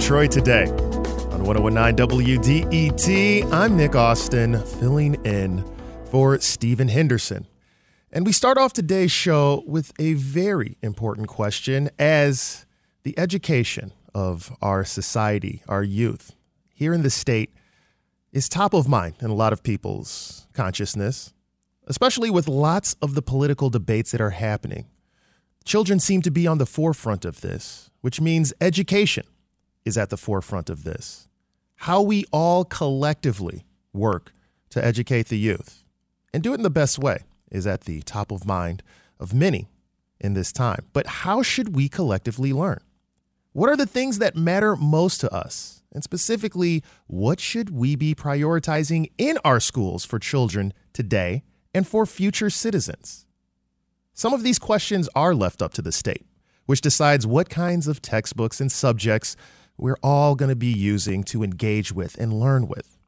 Detroit Today on 1019 WDET. I'm Nick Austin, filling in for Stephen Henderson. And we start off today's show with a very important question, as the education of our society, our youth here in the state, is top of mind in a lot of people's consciousness, especially with lots of the political debates that are happening. Children seem to be on the forefront of this, which means education is at the forefront of this. How we all collectively work to educate the youth and do it in the best way is at the top of mind of many in this time. But how should we collectively learn? What are the things that matter most to us? And specifically, what should we be prioritizing in our schools for children today and for future citizens? Some of these questions are left up to the state, which decides what kinds of textbooks and subjects we're all going to be using to engage with and learn with.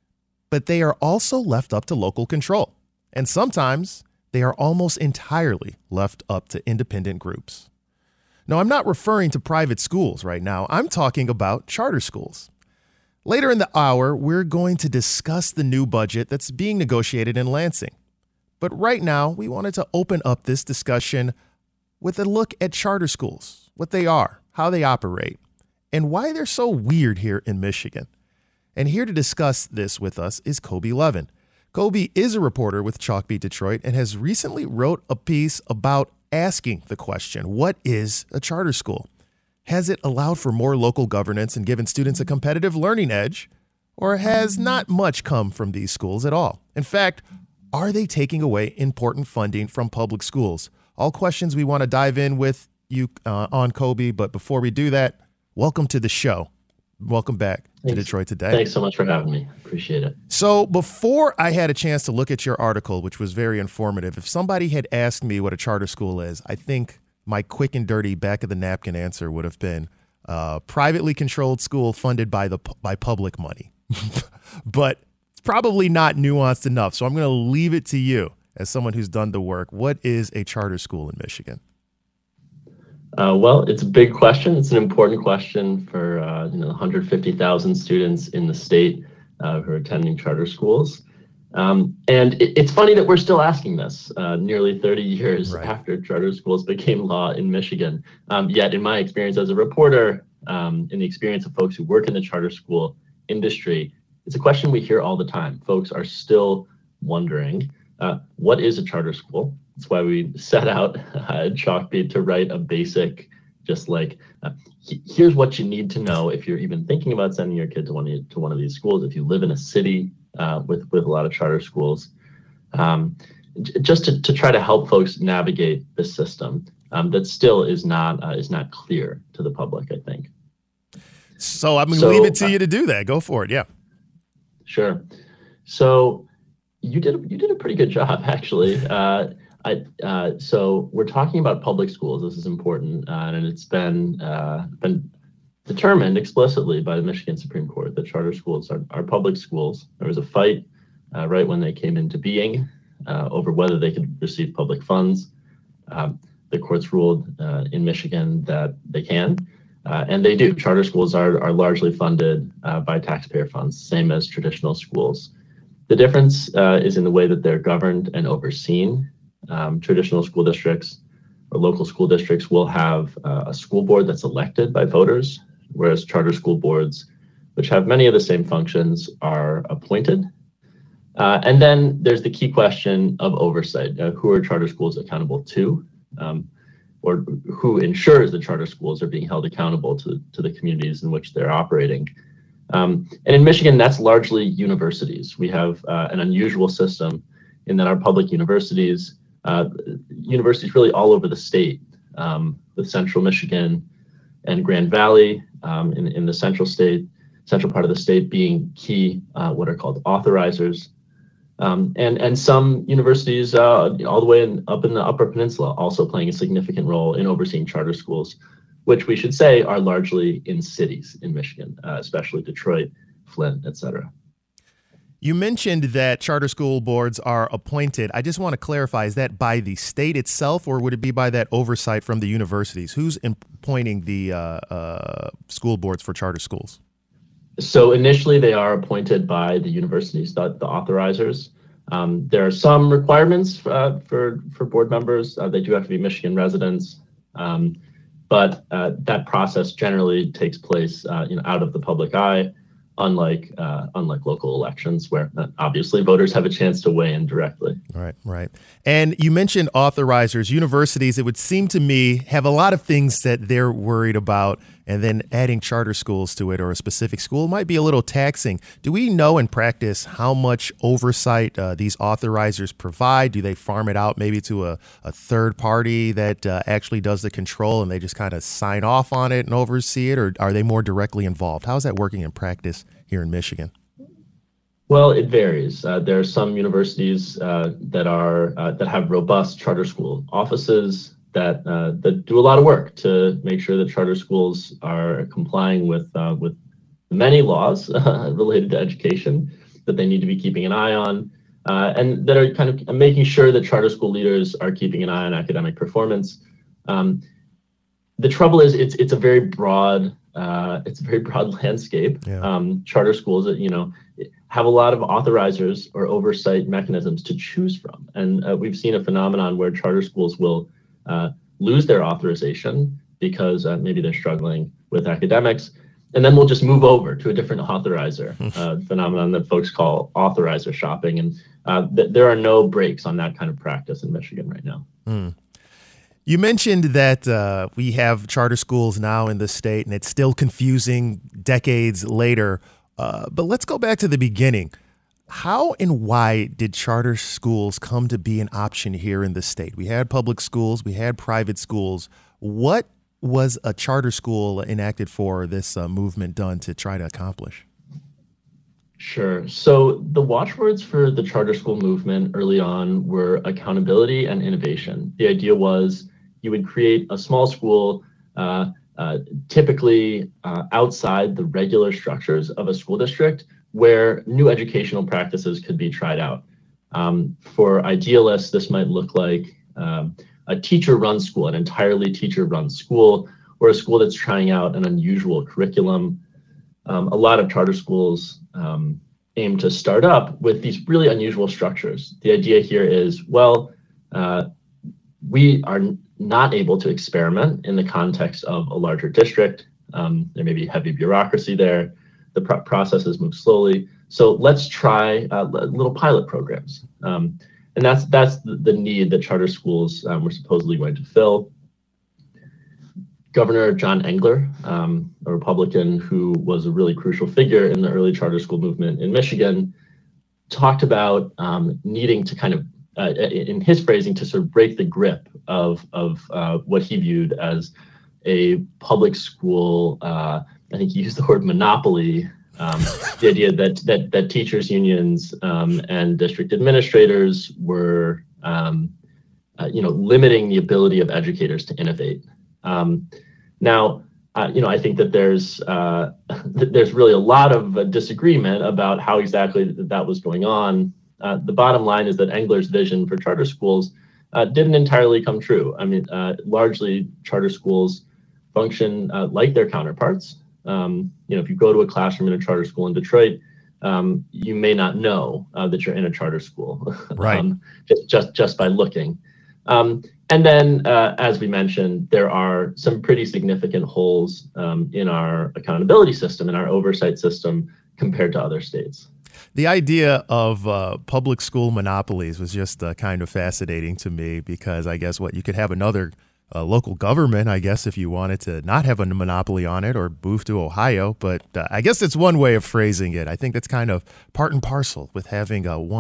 But they are also left up to local control, and sometimes they are almost entirely left up to independent groups. Now, I'm not referring to private schools right now. I'm talking about charter schools. Later in the hour, we're going to discuss the new budget that's being negotiated in Lansing. But right now, we wanted to open up this discussion with a look at charter schools, what they are, how they operate, and why they're so weird here in Michigan. And here to discuss this with us is Kobe Levin. Kobe is a reporter with Chalkbeat Detroit and has recently wrote a piece about asking the question, what is a charter school? Has it allowed for more local governance and given students a competitive learning edge? Or has not much come from these schools at all? In fact, are they taking away important funding from public schools? All questions we want to dive in with you on, Kobe. But before we do that, welcome to the show. Welcome back to Detroit Today. Thanks so much for having me. Appreciate it. So before I had a chance to look at your article, which was very informative, if somebody had asked me what a charter school is, I think my quick and dirty back of the napkin answer would have been privately controlled school funded by public money. But probably not nuanced enough. So I'm going to leave it to you as someone who's done the work. What is a charter school in Michigan? Well, it's a big question. It's an important question for 150,000 students in the state who are attending charter schools. And it's funny that we're still asking this nearly 30 years after charter schools became law in Michigan. Yet in my experience as a reporter, in the experience of folks who work in the charter school industry, it's a question we hear all the time. Folks are still wondering, what is a charter school? That's why we set out at Chalkbeat to write a basic, just like, here's what you need to know if you're even thinking about sending your kid to one of these schools. If you live in a city with a lot of charter schools, just to try to help folks navigate this system that still is not clear to the public, I think. So I'm going to leave it to you to do that. Go for it. Yeah. Sure. So you did a pretty good job, actually. So we're talking about public schools. This is important, and it's been determined explicitly by the Michigan Supreme Court that charter schools are public schools. There was a fight right when they came into being over whether they could receive public funds. The courts ruled in Michigan that they can. And they do. Charter schools are largely funded by taxpayer funds, same as traditional schools. The difference is in the way that they're governed and overseen. Traditional school districts or local school districts will have a school board that's elected by voters, whereas charter school boards, which have many of the same functions, are appointed. And then there's the key question of oversight. Who are charter schools accountable to? Or who ensures that charter schools are being held accountable to the communities in which they're operating. And in Michigan, that's largely universities. We have an unusual system in that our public universities really all over the state, with Central Michigan and Grand Valley in the central part of the state being key, what are called authorizers. And some universities all the way up in the Upper Peninsula also playing a significant role in overseeing charter schools, which we should say are largely in cities in Michigan, especially Detroit, Flint, et cetera. You mentioned that charter school boards are appointed. I just want to clarify, is that by the state itself, or would it be by that oversight from the universities? Who's appointing the school boards for charter schools? So initially, they are appointed by the universities, the authorizers. There are some requirements for board members. They do have to be Michigan residents, but that process generally takes place out of the public eye, unlike local elections, where obviously voters have a chance to weigh in directly. Right. And you mentioned authorizers. Universities, it would seem to me, have a lot of things that they're worried about, and then adding charter schools to it or a specific school might be a little taxing. Do we know in practice how much oversight these authorizers provide? Do they farm it out maybe to a third party that actually does the control, and they just kind of sign off on it and oversee it, or are they more directly involved? How is that working in practice here in Michigan? Well, it varies. There are some universities that have robust charter school offices that do a lot of work to make sure that charter schools are complying with many laws related to education that they need to be keeping an eye on, and that are kind of making sure that charter school leaders are keeping an eye on academic performance. The trouble is, it's a very broad landscape. Yeah. Charter schools that have a lot of authorizers or oversight mechanisms to choose from, and we've seen a phenomenon where charter schools will lose their authorization because maybe they're struggling with academics, and then we'll just move over to a different authorizer, phenomenon that folks call authorizer shopping. And there are no brakes on that kind of practice in Michigan right now. You mentioned that we have charter schools now in the state, and it's still confusing decades later. But let's go back to the beginning. How and why did charter schools come to be an option here in the state? We had public schools, we had private schools. What was a charter school enacted for, this movement done to try to accomplish? Sure. So the watchwords for the charter school movement early on were accountability and innovation. The idea was you would create a small school, typically outside the regular structures of a school district, where new educational practices could be tried out. For idealists, this might look like a teacher-run school, an entirely teacher-run school, or a school that's trying out an unusual curriculum. A lot of charter schools aim to start up with these really unusual structures. The idea here is, we are not able to experiment in the context of a larger district. There may be heavy bureaucracy there. The processes move slowly. So let's try little pilot programs. And that's the need that charter schools were supposedly going to fill. Governor John Engler, a Republican who was a really crucial figure in the early charter school movement in Michigan, talked about needing to kind of, in his phrasing, to sort of break the grip of what he viewed as a public school, I think he used the word monopoly, the idea that teachers unions and district administrators were, limiting the ability of educators to innovate. Now, I think that there's really a lot of disagreement about how exactly that was going on. The bottom line is that Engler's vision for charter schools didn't entirely come true. I mean, largely charter schools function like their counterparts. If you go to a classroom in a charter school in Detroit, you may not know that you're in a charter school, right? just by looking. And then, as we mentioned, there are some pretty significant holes in our accountability system, in our oversight system, compared to other states. The idea of public school monopolies was just kind of fascinating to me, because I guess you could have another local government, I guess, if you wanted to not have a monopoly on it or move to Ohio. But I guess it's one way of phrasing it. I think that's kind of part and parcel with having one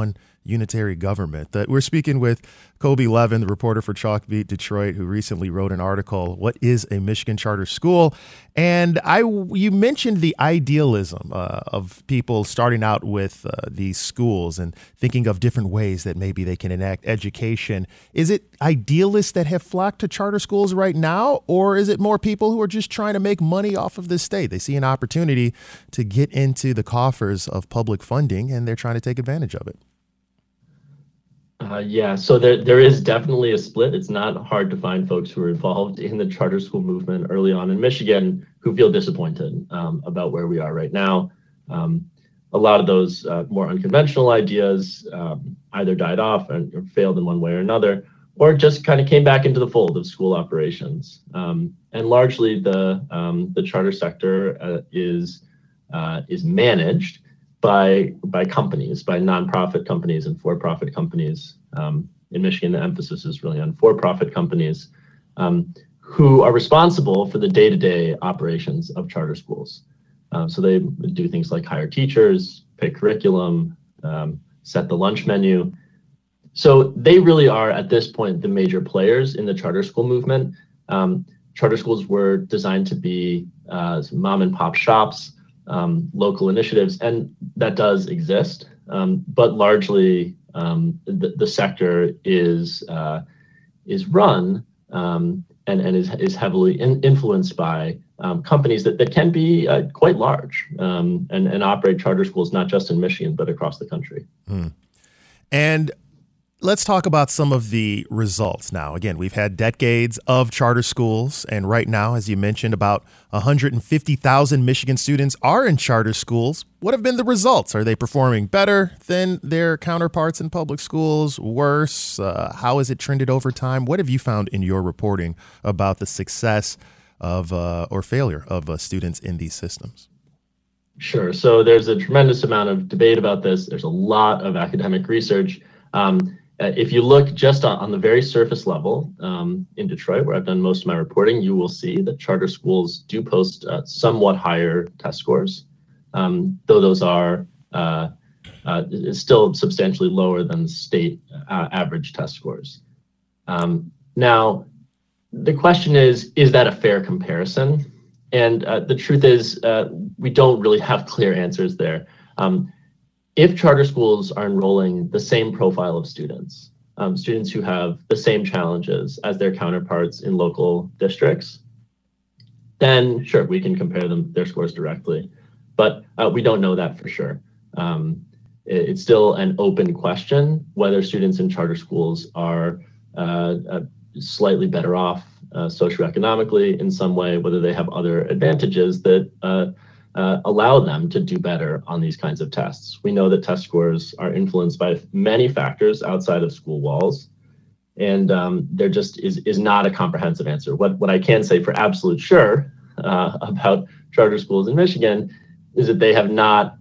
unitary government. That we're speaking with Kobe Levin, the reporter for Chalkbeat Detroit, who recently wrote an article, "What is a Michigan Charter School?" And you mentioned the idealism of people starting out with these schools and thinking of different ways that maybe they can enact education. Is it idealists that have flocked to charter schools right now, or is it more people who are just trying to make money off of the state? They see an opportunity to get into the coffers of public funding, and they're trying to take advantage of it. So there is definitely a split. It's not hard to find folks who are involved in the charter school movement early on in Michigan who feel disappointed about where we are right now. A lot of those more unconventional ideas either died off or failed in one way or another, or just kind of came back into the fold of school operations. And largely the charter sector is managed by companies, by nonprofit companies and for-profit companies. In Michigan, the emphasis is really on for-profit companies who are responsible for the day-to-day operations of charter schools. So they do things like hire teachers, pick curriculum, set the lunch menu. So they really are, at this point, the major players in the charter school movement. Charter schools were designed to be mom and pop shops, local initiatives, and that does exist. But largely, the sector is run and is heavily influenced by companies that can be quite large and operate charter schools not just in Michigan but across the country. And let's talk about some of the results now. Again, we've had decades of charter schools, and right now, as you mentioned, about 150,000 Michigan students are in charter schools. What have been the results? Are they performing better than their counterparts in public schools? Worse? How has it trended over time? What have you found in your reporting about the success of or failure of students in these systems? Sure. So there's a tremendous amount of debate about this. There's a lot of academic research. If you look just on the very surface level in Detroit, where I've done most of my reporting, you will see that charter schools do post somewhat higher test scores, though those are still substantially lower than state average test scores. Now, the question is that a fair comparison? And the truth is, we don't really have clear answers there. If charter schools are enrolling the same profile of students, students who have the same challenges as their counterparts in local districts, then sure, we can compare their scores directly. But we don't know that for sure. It's still an open question whether students in charter schools are slightly better off socioeconomically in some way, whether they have other advantages that allow them to do better on these kinds of tests. We know that test scores are influenced by many factors outside of school walls, and there just is not a comprehensive answer. What I can say for absolute sure about charter schools in Michigan is that they have not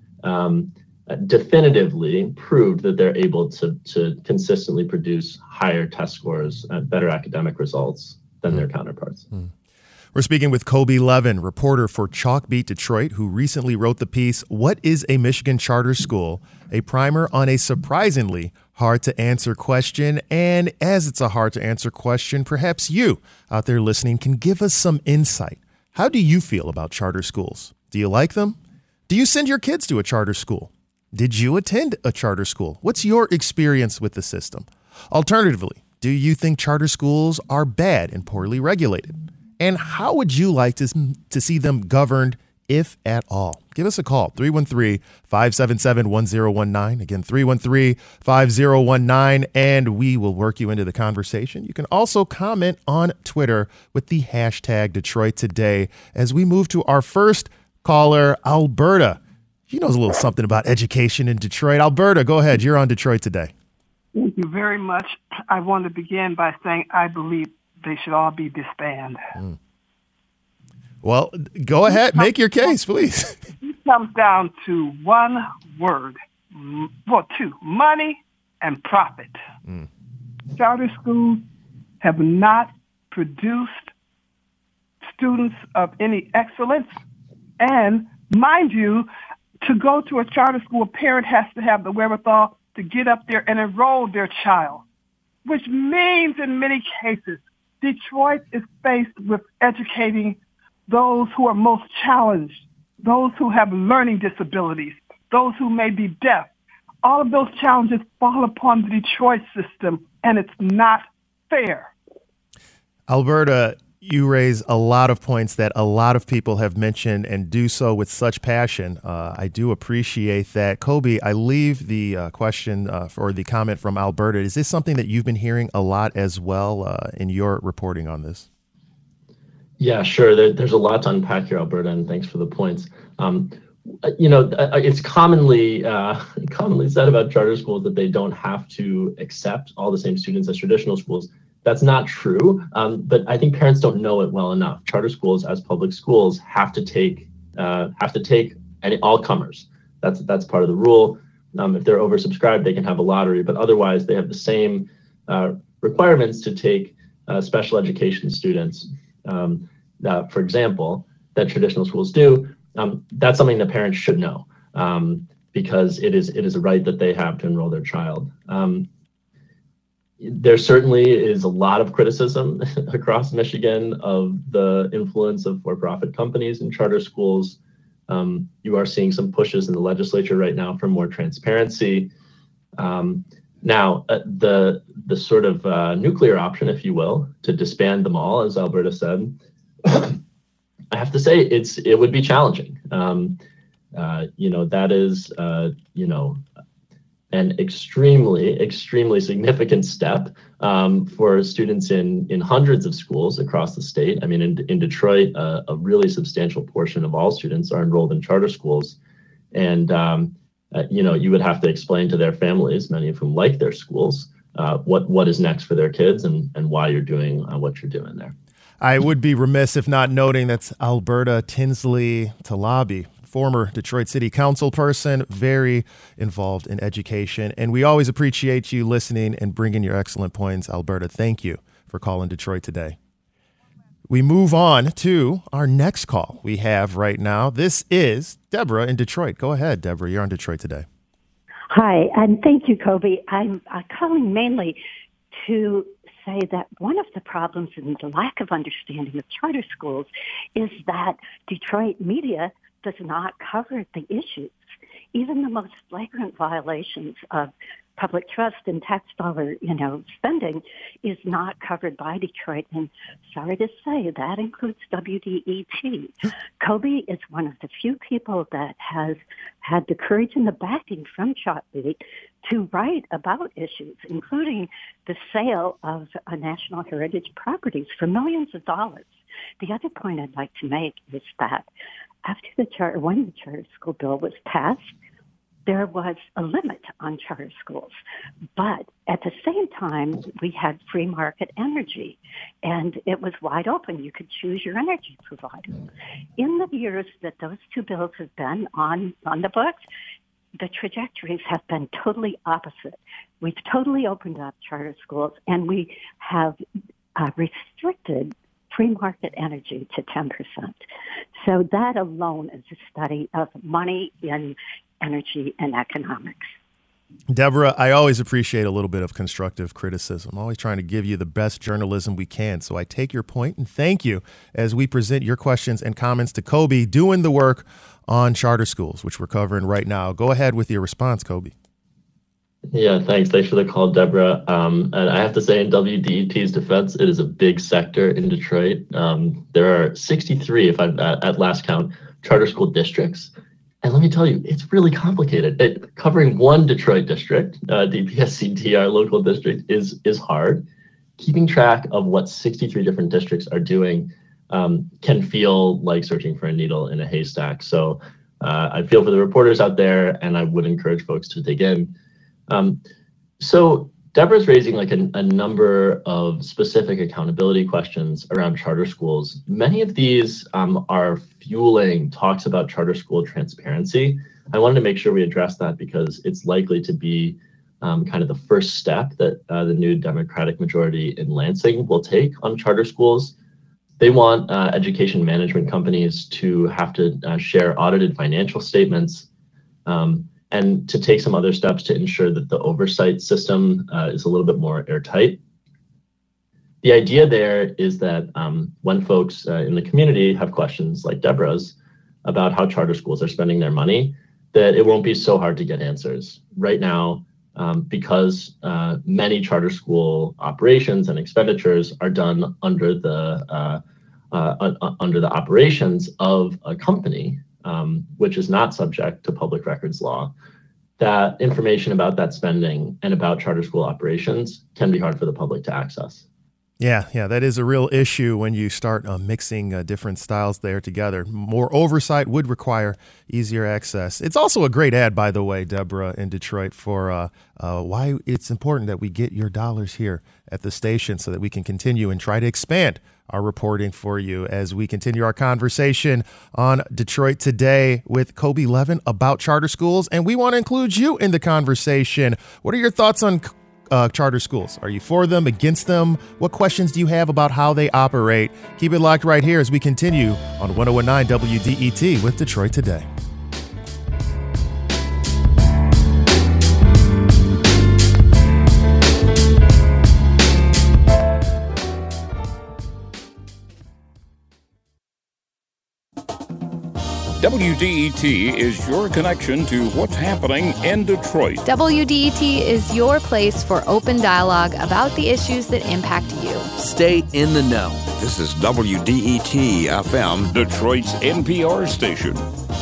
definitively proved that they're able to consistently produce higher test scores and better academic results than their counterparts. We're speaking with Kobe Levin, reporter for Chalkbeat Detroit, who recently wrote the piece, "What is a Michigan Charter School?" A primer on a surprisingly hard-to-answer question. And as it's a hard-to-answer question, perhaps you out there listening can give us some insight. How do you feel about charter schools? Do you like them? Do you send your kids to a charter school? Did you attend a charter school? What's your experience with the system? Alternatively, do you think charter schools are bad and poorly regulated? And how would you like to see them governed, if at all? Give us a call, 313-577-1019. Again, 313-5019, and we will work you into the conversation. You can also comment on Twitter with the hashtag Detroit Today as we move to our first caller, Alberta. She knows a little something about education in Detroit. Alberta, go ahead. You're on Detroit Today. Thank you very much. I want to begin by saying I believe they should all be disbanded. Well, go ahead. Make your case, please. It comes down to one word. Well, two, money and profit. Charter schools have not produced students of any excellence. And mind you, to go to a charter school, a parent has to have the wherewithal to get up there and enroll their child, which means in many cases, Detroit is faced with educating those who are most challenged, those who have learning disabilities, those who may be deaf. All of those challenges fall upon the Detroit system, and it's not fair. Alberta, you raise a lot of points that a lot of people have mentioned and do so with such passion. I do appreciate that. Kobe, I leave the question or the comment from Alberta. Is this something that you've been hearing a lot as well in your reporting on this? Yeah, sure. There's a lot to unpack here, Alberta, and thanks for the points. It's commonly said about charter schools that they don't have to accept all the same students as traditional schools. That's not true, but I think parents don't know it well enough. Charter schools, as public schools, have to take all comers. That's part of the rule. If they're oversubscribed, they can have a lottery, but otherwise they have the same requirements to take special education students, for example, that traditional schools do. That's something that parents should know because it is a right that they have to enroll their child. There certainly is a lot of criticism across Michigan of the influence of for-profit companies in charter schools. You are seeing some pushes in the legislature right now for more transparency. Now, the sort of nuclear option, if you will, to disband them all, as Alberta said, I have to say it would be challenging. That is, an extremely significant step for students in hundreds of schools across the state. I mean, in Detroit, a really substantial portion of all students are enrolled in charter schools. And, you would have to explain to their families, many of whom like their schools, what is next for their kids and why you're doing what you're doing there. I would be remiss if not noting that's Alberta Tinsley Talabi, former Detroit City Council person, very involved in education. And we always appreciate you listening and bringing your excellent points. Alberta, thank you for calling Detroit today. We move on to our next call we have right now. This is Deborah in Detroit. Go ahead, Deborah. You're on Detroit today. Hi, and thank you, Kobe. I'm calling mainly to say that one of the problems in the lack of understanding of charter schools is that Detroit media does not cover the issues. Even the most flagrant violations of public trust and tax dollar, spending is not covered by Detroit. And sorry to say, that includes WDET. Kobe is one of the few people that has had the courage and the backing from Shotbeat to write about issues, including the sale of national heritage properties for millions of dollars. The other point I'd like to make is that when the charter school bill was passed, there was a limit on charter schools. But at the same time, we had free market energy, and it was wide open. You could choose your energy provider. In the years that those two bills have been on the books, the trajectories have been totally opposite. We've totally opened up charter schools, and we have restricted free market energy to 10%. So that alone is a study of money in energy and economics. Deborah, I always appreciate a little bit of constructive criticism. I'm always trying to give you the best journalism we can. So I take your point and thank you as we present your questions and comments to Kobe doing the work on charter schools, which we're covering right now. Go ahead with your response, Kobe. Yeah, thanks. Thanks for the call, Deborah. And I have to say, in WDET's defense, it is a big sector in Detroit. There are 63, if I'm at last count, charter school districts. And let me tell you, it's really complicated. Covering one Detroit district, DPSCD, our local district, is hard. Keeping track of what 63 different districts are doing can feel like searching for a needle in a haystack. So I feel for the reporters out there, and I would encourage folks to dig in. So Deborah's raising like a number of specific accountability questions around charter schools. Many of these are fueling talks about charter school transparency. I wanted to make sure we address that because it's likely to be kind of the first step that the new Democratic majority in Lansing will take on charter schools. They want education management companies to have to share audited financial statements. and to take some other steps to ensure that the oversight system is a little bit more airtight. The idea there is that when folks in the community have questions like Deborah's about how charter schools are spending their money, that it won't be so hard to get answers. Right now, because many charter school operations and expenditures are done under the operations of a company, which is not subject to public records law, that information about that spending and about charter school operations can be hard for the public to access. Yeah, that is a real issue when you start mixing different styles there together. More oversight would require easier access. It's also a great ad, by the way, Deborah in Detroit, for why it's important that we get your dollars here at the station so that we can continue and try to expand our reporting for you as we continue our conversation on Detroit Today with Kobe Levin about charter schools. And we want to include you in the conversation. What are your thoughts on charter schools? Are you for them, against them? What questions do you have about how they operate? Keep it locked right here as we continue on 1019 WDET with Detroit Today. WDET is your connection to what's happening in Detroit. WDET is your place for open dialogue about the issues that impact you. Stay in the know. This is WDET FM, Detroit's NPR station.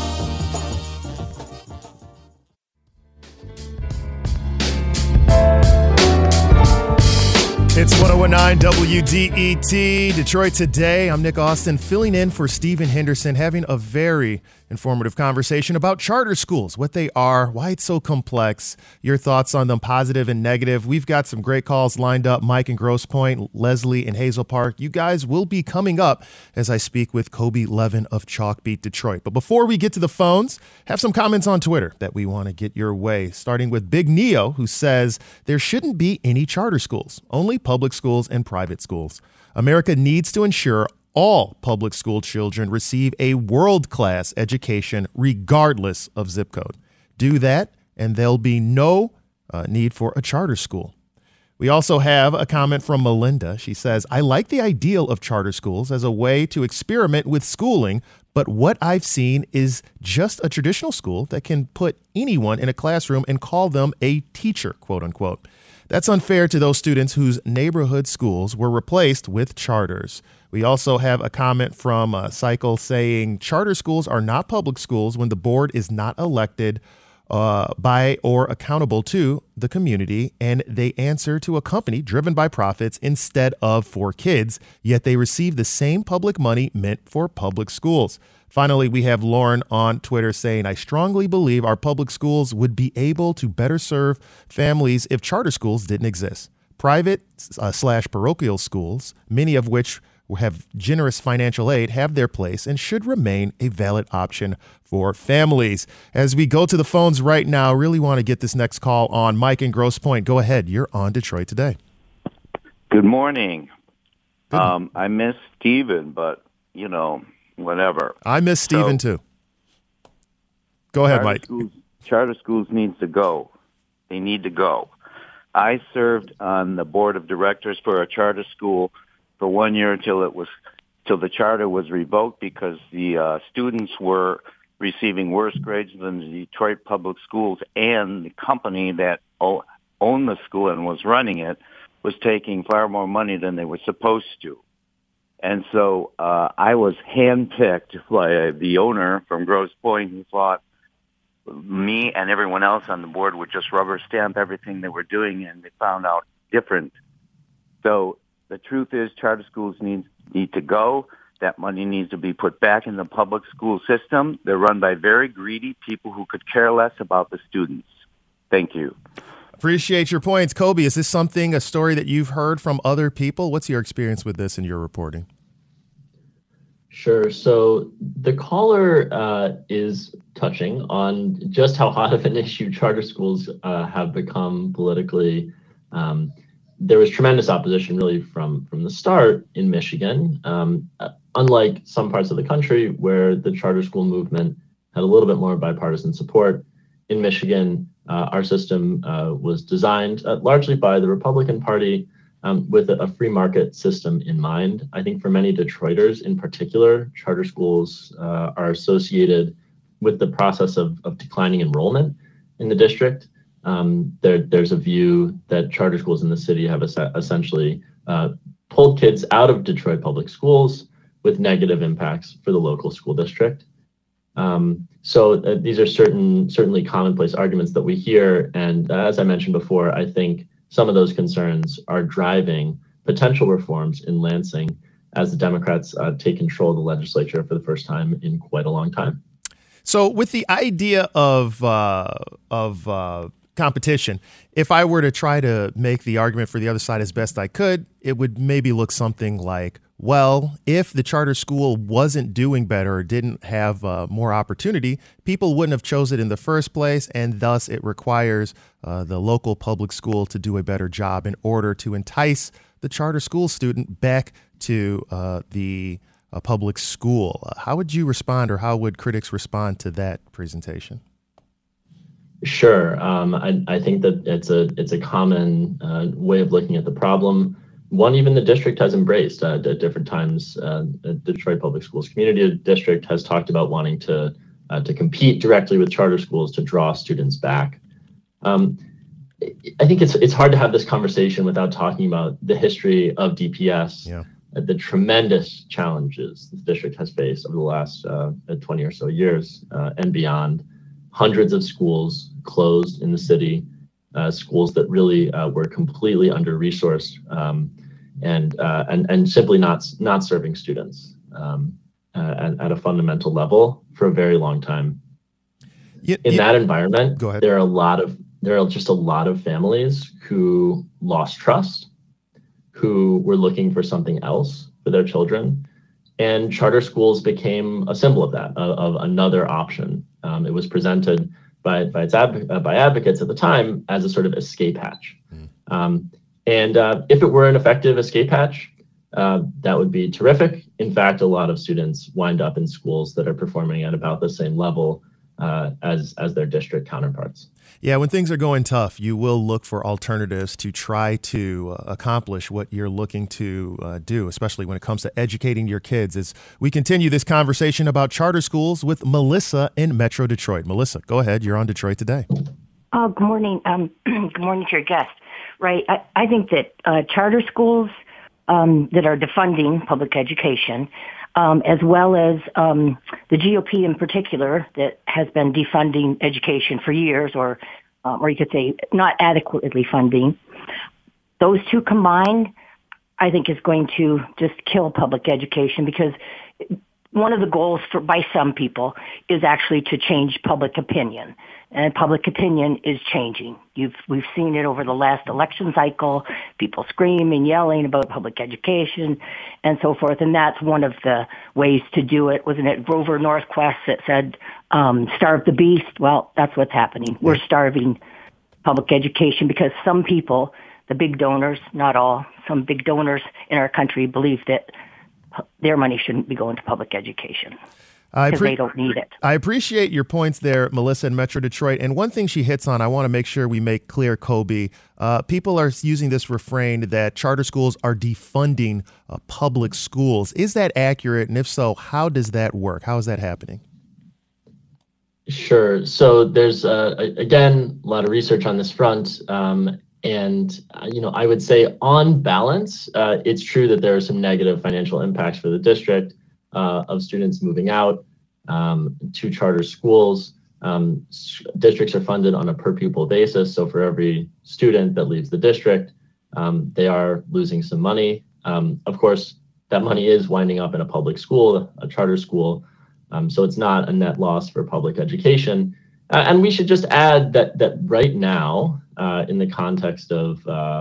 It's 1019 WDET, Detroit Today. I'm Nick Austin, filling in for Stephen Henderson, having a very informative conversation about charter schools, what they are, why it's so complex, your thoughts on them, positive and negative. We've got some great calls lined up. Mike in Grosse Pointe, Leslie in Hazel Park. You guys will be coming up as I speak with Kobe Levin of Chalkbeat Detroit. But before we get to the phones, have some comments on Twitter that we want to get your way, starting with Big Neo, who says there shouldn't be any charter schools, only public schools and private schools. America needs to ensure all public school children receive a world-class education regardless of zip code. Do that, and there'll be no need for a charter school. We also have a comment from Melinda. She says, I like the ideal of charter schools as a way to experiment with schooling, but what I've seen is just a traditional school that can put anyone in a classroom and call them a teacher, quote unquote. That's unfair to those students whose neighborhood schools were replaced with charters. We also have a comment from Cycle saying charter schools are not public schools when the board is not elected by or accountable to the community, and they answer to a company driven by profits instead of for kids, yet they receive the same public money meant for public schools. Finally, we have Lauren on Twitter saying, I strongly believe our public schools would be able to better serve families if charter schools didn't exist. Private / parochial schools, many of which have generous financial aid, have their place and should remain a valid option for families. As we go to the phones right now, really want to get this next call on. Mike in Grosse Pointe, go ahead. You're on Detroit Today. Good morning. I miss Stephen, but, whatever. I miss Stephen, too. Go ahead, Mike. Charter schools needs to go. They need to go. I served on the board of directors for a charter school for 1 year till the charter was revoked because the students were receiving worse grades than the Detroit Public Schools, and the company that owned the school and was running it was taking far more money than they were supposed to. And so I was handpicked by the owner from Grosse Pointe who thought me and everyone else on the board would just rubber stamp everything they were doing, and they found out different. So the truth is charter schools need to go. That money needs to be put back in the public school system. They're run by very greedy people who could care less about the students. Thank you. Appreciate your points. Kobe, is this a story that you've heard from other people? What's your experience with this in your reporting? Sure. So the caller is touching on just how hot of an issue charter schools have become politically. There was tremendous opposition really from the start in Michigan, unlike some parts of the country where the charter school movement had a little bit more bipartisan support. in Michigan, our system was designed largely by the Republican Party with a free market system in mind. I think for many Detroiters in particular, charter schools are associated with the process of declining enrollment in the district. There's a view that charter schools in the city have essentially pulled kids out of Detroit public schools with negative impacts for the local school district. So these are certainly commonplace arguments that we hear. And as I mentioned before, I think some of those concerns are driving potential reforms in Lansing as the Democrats take control of the legislature for the first time in quite a long time. So with the idea of competition, if I were to try to make the argument for the other side as best I could, it would maybe look something like, well, if the charter school wasn't doing better or didn't have more opportunity, people wouldn't have chosen it in the first place, and thus it requires the local public school to do a better job in order to entice the charter school student back to the public school. How would you respond, or how would critics respond to that presentation? Sure. I think that it's a common way of looking at the problem. One even the district has embraced at different times. The Detroit Public Schools Community District has talked about wanting to compete directly with charter schools to draw students back. I think it's hard to have this conversation without talking about the history of DPS, the tremendous challenges the district has faced over the last 20 or so years and beyond. Hundreds of schools closed in the city, schools that really were completely under-resourced and simply not serving students at a fundamental level for a very long time. In that environment, there are just a lot of families who lost trust, who were looking for something else for their children, and charter schools became a symbol of that, of another option. It was presented by advocates at the time as a sort of escape hatch. And if it were an effective escape hatch, that would be terrific. In fact, a lot of students wind up in schools that are performing at about the same level as their district counterparts. Yeah, when things are going tough, you will look for alternatives to try to accomplish what you're looking to do, especially when it comes to educating your kids. As we continue this conversation about charter schools with Melissa in Metro Detroit. Melissa, go ahead. You're on Detroit Today. Oh, good morning. Good morning to your guest. Right. I think that charter schools that are defunding public education, as well as the GOP in particular that has been defunding education for years, or you could say not adequately funding. Those two combined, I think, is going to just kill public education, because one of the goals by some people is actually to change public opinion. And public opinion is changing. We've seen it over the last election cycle, people screaming, yelling about public education and so forth. And that's one of the ways to do it. Wasn't it Grover Norquist that said, starve the beast? Well, that's what's happening. We're starving public education because some people, the big donors, not all, some big donors in our country believe that their money shouldn't be going to public education. Because they don't need it. I appreciate your points there, Melissa in Metro Detroit. And one thing she hits on, I want to make sure we make clear, Kobe. People are using this refrain that charter schools are defunding public schools. Is that accurate? And if so, how does that work? How is that happening? Sure. So there's, again, a lot of research on this front. And I would say on balance, it's true that there are some negative financial impacts for the district. Of students moving out to charter schools. Districts are funded on a per pupil basis. So for every student that leaves the district, they are losing some money. Of course, that money is winding up in a public school, a charter school. So it's not a net loss for public education. And we should just add that right now, in the context of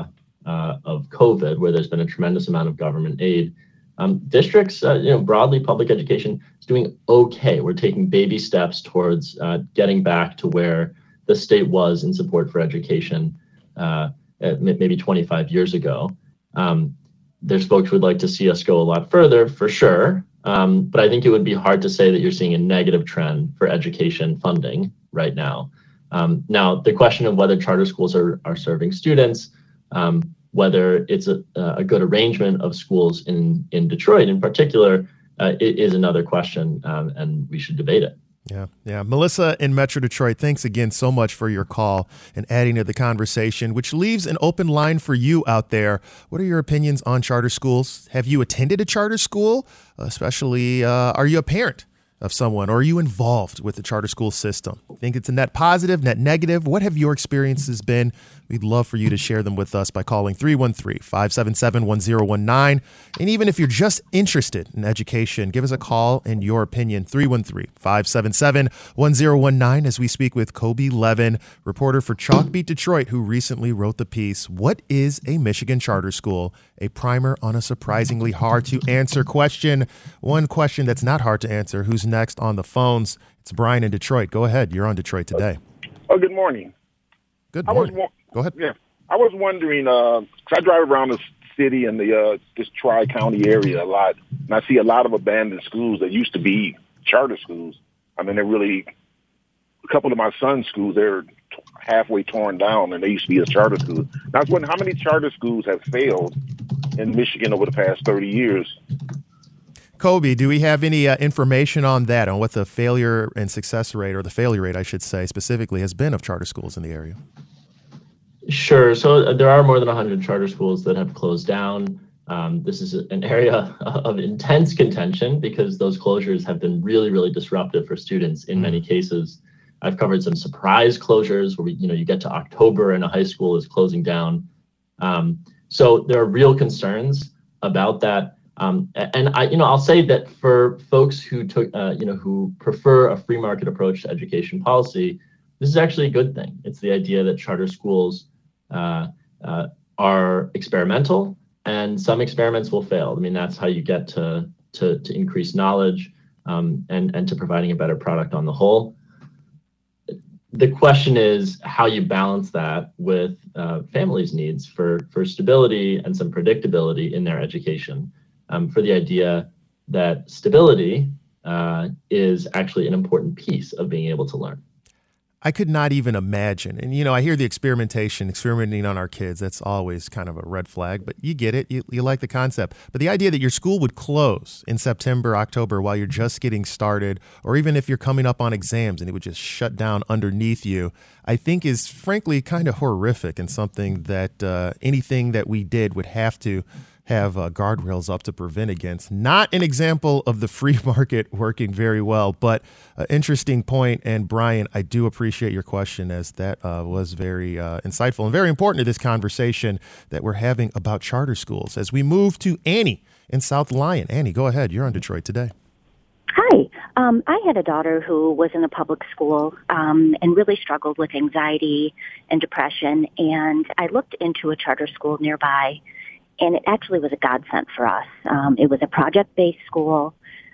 COVID, where there's been a tremendous amount of government aid, districts, broadly, public education is doing okay. We're taking baby steps towards getting back to where the state was in support for education maybe 25 years ago. There's folks who would like to see us go a lot further, for sure. But I think it would be hard to say that you're seeing a negative trend for education funding right now. Now, the question of whether charter schools are serving students, whether it's a good arrangement of schools in Detroit in particular, is another question, and we should debate it. Yeah. Melissa in Metro Detroit, thanks again so much for your call and adding to the conversation, which leaves an open line for you out there. What are your opinions on charter schools? Have you attended a charter school? Especially, are you a parent of someone, or are you involved with the charter school system? Think it's a net positive, net negative? What have your experiences been? We'd love for you to share them with us by calling 313-577-1019. And even if you're just interested in education, give us a call and your opinion, 313-577-1019, as we speak with Kobe Levin, reporter for Chalkbeat Detroit, who recently wrote the piece, What is a Michigan Charter School? A primer on a surprisingly hard to answer question. One question that's not hard to answer. Who's next on the phones? It's Brian in Detroit. Go ahead. You're on Detroit Today. Oh, good morning. Good morning. Go ahead. Yeah, I was wondering, 'cause I drive around the city and this Tri-County area a lot, and I see a lot of abandoned schools that used to be charter schools. I mean, they're really, a couple of my son's schools, they're halfway torn down, and they used to be a charter school. And I was wondering, how many charter schools have failed in Michigan over the past 30 years? Kobe, do we have any information on that, on what the failure and success rate, or the failure rate, I should say, specifically has been of charter schools in the area? Sure. So there are more than 100 charter schools that have closed down. This is an area of intense contention because those closures have been really, really disruptive for students in many cases. I've covered some surprise closures where you get to October and a high school is closing down. So there are real concerns about that. And I'll say that for folks who who prefer a free market approach to education policy, this is actually a good thing. It's the idea that charter schools are experimental, and some experiments will fail. I mean, that's how you get to increase knowledge and to providing a better product on the whole. The question is how you balance that with families' needs for stability and some predictability in their education. For the idea that stability is actually an important piece of being able to learn. I could not even imagine. And, I hear the experimenting on our kids. That's always kind of a red flag, but you get it. You like the concept. But the idea that your school would close in September, October while you're just getting started, or even if you're coming up on exams and it would just shut down underneath you, I think is frankly kind of horrific and something that anything that we did would have to have guardrails up to prevent against. Not an example of the free market working very well, but an interesting point. And Brian, I do appreciate your question, as that was very insightful and very important to this conversation that we're having about charter schools. As we move to Annie in South Lyon. Annie, go ahead. You're on Detroit Today. Hi. I had a daughter who was in a public school and really struggled with anxiety and depression. And I looked into a charter school nearby, and it actually was a godsend for us. It was a project-based school.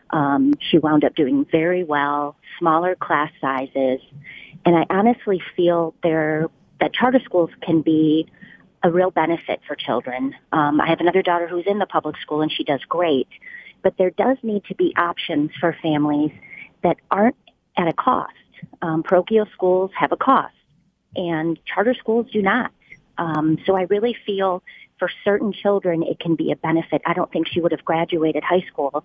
She wound up doing very well, smaller class sizes. And I honestly feel that charter schools can be a real benefit for children. I have another daughter who's in the public school, and she does great. But there does need to be options for families that aren't at a cost. Parochial schools have a cost, and charter schools do not. So I really feel for certain children, it can be a benefit. I don't think she would have graduated high school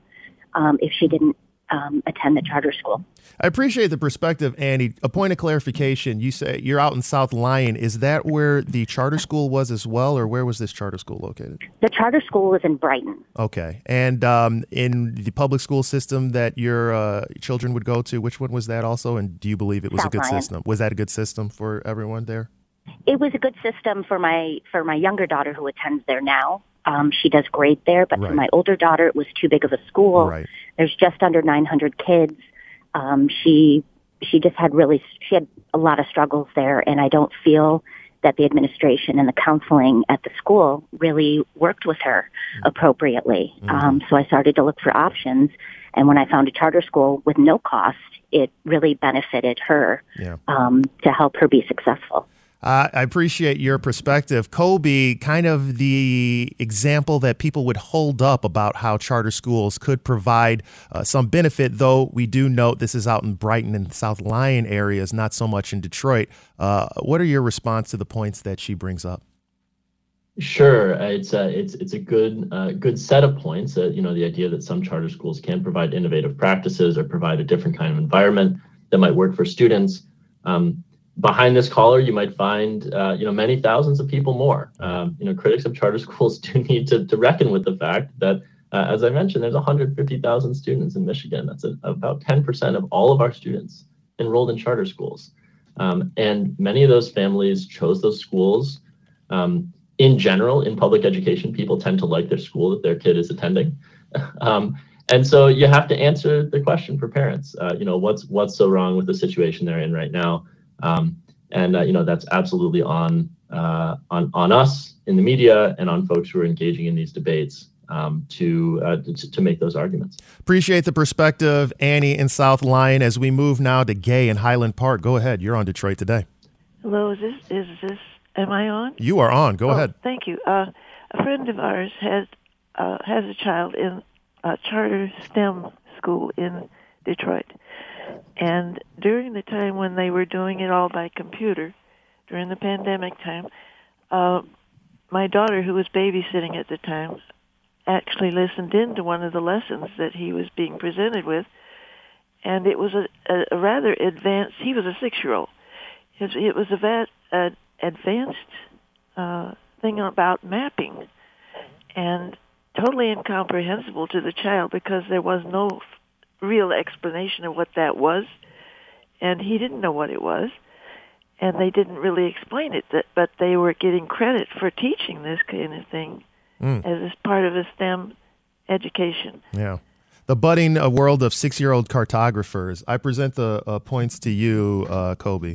if she didn't attend the charter school. I appreciate the perspective, Annie. A point of clarification, you say you're out in South Lyon. Is that where the charter school was as well, or where was this charter school located? The charter school was in Brighton. Okay. And in the public school system that your children would go to, which one was that also? And do you believe it was South a good Lyon. system? Was that a good system for everyone there? It was a good system for my younger daughter who attends there now. She does great there, but for my older daughter, it was too big of a school. Right. There's just under 900 kids. She just had she had a lot of struggles there, and I don't feel that the administration and the counseling at the school really worked with her appropriately. So I started to look for options, and when I found a charter school with no cost, it really benefited her to help her be successful. I appreciate your perspective. Kobe, kind of the example that people would hold up about how charter schools could provide some benefit, though we do note this is out in Brighton and South Lyon areas, not so much in Detroit. What are your response to the points that she brings up? Sure, it's a good set of points. The idea that some charter schools can provide innovative practices or provide a different kind of environment that might work for students. Behind this caller, you might find many thousands of people more. Critics of charter schools do need to reckon with the fact that, as I mentioned, there's 150,000 students in Michigan. That's about 10% of all of our students enrolled in charter schools, and many of those families chose those schools. In general, in public education, people tend to like their school that their kid is attending. And so you have to answer the question for parents, what's so wrong with the situation they're in right now? That's absolutely on us in the media and on folks who are engaging in these debates to make those arguments. Appreciate the perspective, Annie in South Lyon. As we move now to Gay in Highland Park, go ahead. You're on Detroit Today. Hello, am I on? You are on. Go ahead. Thank you. A friend of ours has a child in a charter STEM school in Detroit. And during the time when they were doing it all by computer, during the pandemic time, my daughter, who was babysitting at the time, actually listened in to one of the lessons that he was being presented with. And it was a rather advanced, he was a 6-year-old. It was an advanced thing about mapping, and totally incomprehensible to the child because there was no real explanation of what that was, and he didn't know what it was, and they didn't really explain it, but they were getting credit for teaching this kind of thing as part of a STEM education. Yeah. The budding world of 6-year-old cartographers. I present the points to you, Kobe.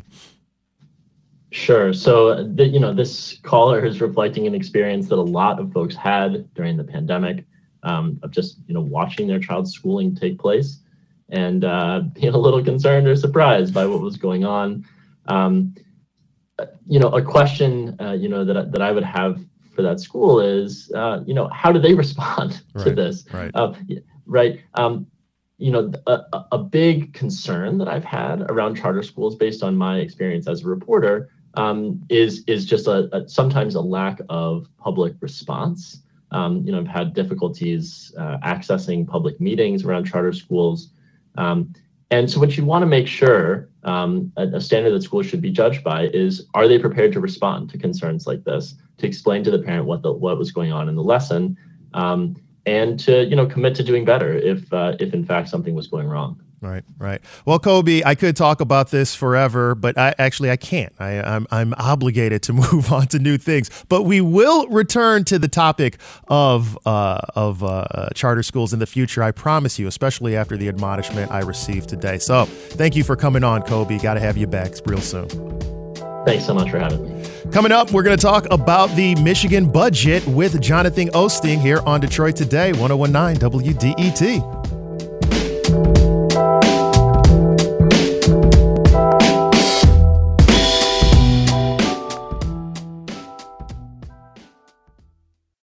Sure. So, this caller is reflecting an experience that a lot of folks had during the pandemic, of just, watching their child's schooling take place and being a little concerned or surprised by what was going on. A question, that I would have for that school is, how do they respond to this? Right. A big concern that I've had around charter schools, based on my experience as a reporter, is just sometimes a lack of public response. I've had difficulties accessing public meetings around charter schools. And so what you want to make sure, a standard that schools should be judged by, is, are they prepared to respond to concerns like this, to explain to the parent what was going on in the lesson, and to commit to doing better if in fact something was going wrong. Right. Well, Kobe, I could talk about this forever, but I can't. I'm obligated to move on to new things. But we will return to the topic of charter schools in the future. I promise you, especially after the admonishment I received today. So, thank you for coming on, Kobe. Got to have you back real soon. Thanks so much for having me. Coming up, we're going to talk about the Michigan budget with Jonathan Osting here on Detroit Today, 101.9 WDET.